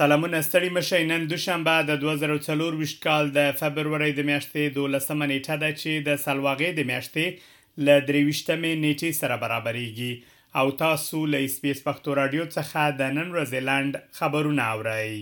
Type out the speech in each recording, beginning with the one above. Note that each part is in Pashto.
سلامونه ستړي مشئ. نن دوشنبه د 2024 کال د فبرورۍ د میاشتې 12مه نیټه ده چې د سلواغې د میاشتې له 23مې نیټې سره برابرېږي او تاسو له SBS پښتو رادیو څخه د نن ورځې لنډ خبرونه اورئ.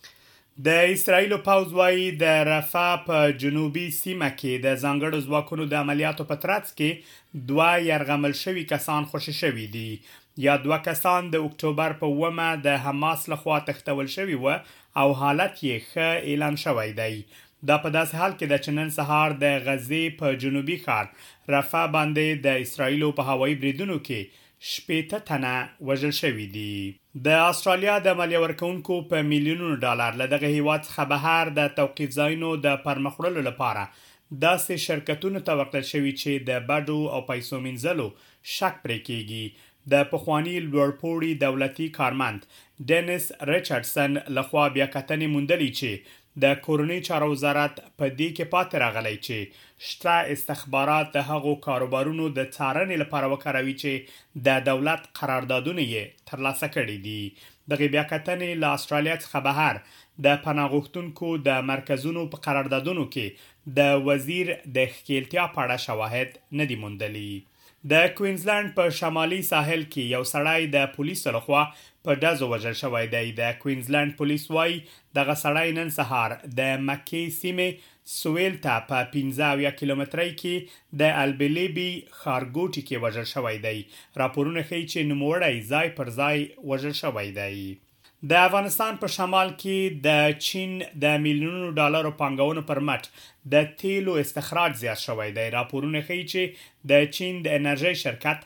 د اسرائیلو پوځ وایي د رفح په جنوبي سیمه کې د ځانګړو ځواکونو د عملیاتو په ترڅ کې 2 یرغمل شوي کسان خوشي شوي دي. یا 2 کسان د اکتوبر په 9 د حماس لخوا تښتول شوي و او حالت یې ښه اعلان شوی دی. دا په داسې حال کې د چې نن سهار د غزې په جنوبي ښار رفح باندې د اسرائیلو په هوایي بریدونو کې 80 تنه وژل شوي دي. د استرالیا د مالیه ورکوونکو په میلیونونو ډالر له دغه هیواد څخه بهر د توقیف ځایونو د پرمخ وړلو لپاره داسې شرکتونو ته ورکړل شوي چې د بډو او پیسو مینځلو شک پرې کیږي. د پخوانی لوړپوړي دولتي کارمند ډینیس ریچارډسن لخوا بیا کتنې موندلې چې د کورنۍ چارو وزارت په دې کې پاتې راغلی چې شته استخبارات د هغو کاروبارونو د څارنې لپاره وکاروي چې د دولت قراردادونه یې ترلاسه کړي دي. دغه بیا کتنې له استرالیا څخه بهر د پناه غوښتونکو د مرکزونو په قراردادونو کې د وزیر د ښکیلتیا په اړه شواهد نه دي موندلي. د کوینزلند په شمالي ساحل کې یو سړی د پولیسو لخوا په ډزو وژل شوی دی. د کوینزلند پولیس وایي دغه سړی نن سهار د مکې سیمې سویل ته په 15 کیلومترۍ کې د البلیبي ښارګوټي کې وژل شوی دی. راپورونه ښیي چې نوموړی ځای پر ځای وژل شوی دی. د افغانستان په شمال کې د چین د میلیونونو ډالرو پانګونو پر مټ د تیلو استخراج زیات شوی دی. راپورونه ښیي چې د چین د انرژۍ شرکت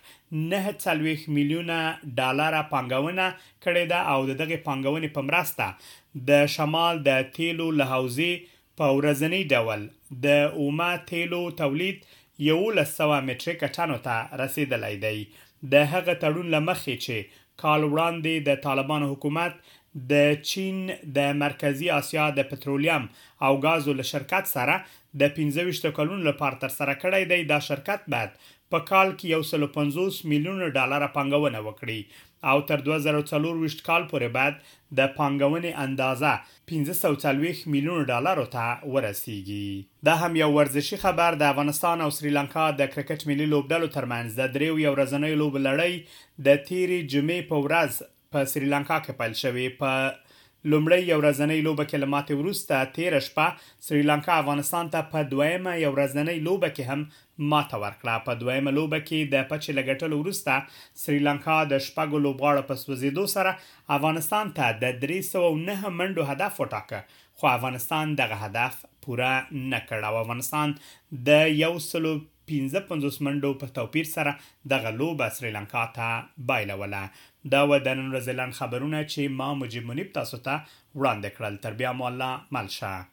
49 میلیونه ډالر پانګونه کړې ده او دغه پانګونې په مرسته د شمال د تیلو له حوزې په ورځنی ډول د اومه تیلو تولید 1100 متریک ټنو ته رسیدلی دی. د هغه تړون له مخې چې کال وړاندې د طالبانو حکومت د چین د مرکزی آسیا د پټرولیم او غازو له شرکت سره د 15 کلونو لپاره تر سره کړی دی. دا شرکت بعد په کال کې 150 میلیون ډالر پانګونه وکړي او تر 2024 کال پورې بعد د پانګونې اندازه 540 میلیون ډالر ته ورسیږي. دا هم یو ورزشي خبر. د افغانستان او سریلانکا د کرکټ ملي لوبډلو ترمنځ د دریو یو ورځنۍ لوبو لړۍ د تیرې جمعې په ورځ په سریلانکا کې پیل شوې. په لومړی یو ورځنۍ لوبه کې له ماتې وروسته تیره شپه سریلانکا افغانستان ته په دویمه یو ورځنۍ لوبه کې هم ماته ورکړه. په دویمه لوبه کې د پچې له ګټلو وروسته سریلانکا د شپږو لوبغاړو په سوځېدو سره افغانستان ته د 309 منډو هدف وټاکه، خو افغانستان دغه هدف پوره نه کړ او افغانستان د 155 منډو په توپیر سره دغه لوبه سریلانکا ته بایلوله. دا و د نن ورځې لنډ خبرونه چې ما مجيب منیب تاسو ته وړاندې کړل. تر بیا مو الله مل شه.